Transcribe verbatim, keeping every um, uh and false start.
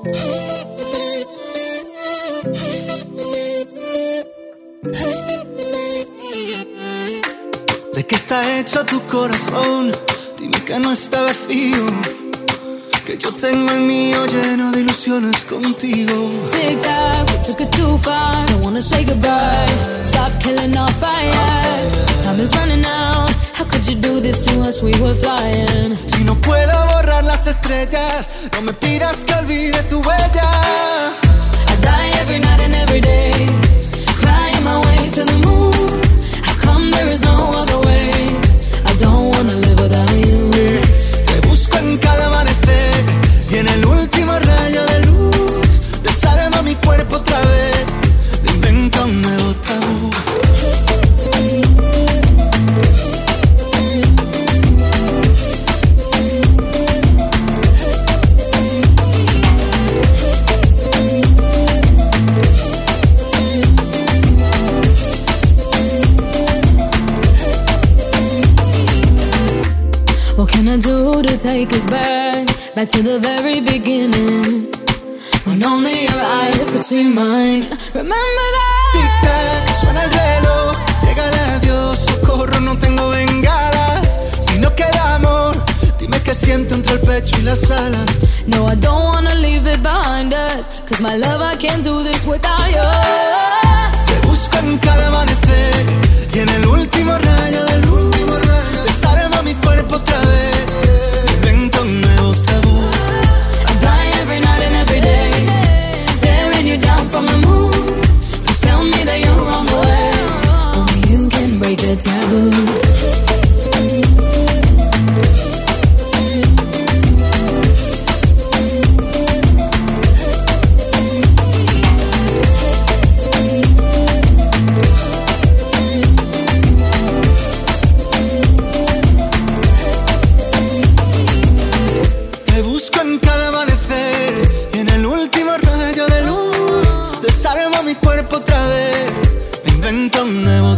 ¿De qué está hecho tu corazón? Dime que no está vacío, que yo tengo el mío lleno de ilusiones contigo. Tic tac, we took it too far. Don't wanna say goodbye. Stop killing our fire. Time is running out. How could you do this to us? We were flying. Si no puedo borrar las estrellas, no me pidas que olvide tu huella. I die every night and every day, crying my way to the moon. How come there is no other way? I don't wanna live without you. Te busco en cada amanecer y en el último rayo de luz desarma mi cuerpo otra vez, me inventa un nuevo tabú. What can I do to take us back, back to the very beginning, when only your eyes could see mine? Remember that. Tic tac, suena el reloj, llega el adiós, socorro, no tengo bengalas. Si no queda amor, dime qué siento entre el pecho y las alas. No, I don't wanna leave it behind us, cause my love, I can't do this without you. Te busco en cada amanecer y en el último rayo del último rayo desarma mi cuerpo otra vez, me invento un nuevo tabú. I die every night and every day, staring you down from the moon. Just tell me that you're on the way, only you can break the taboo. Mi cuerpo otra vez, me invento un nuevo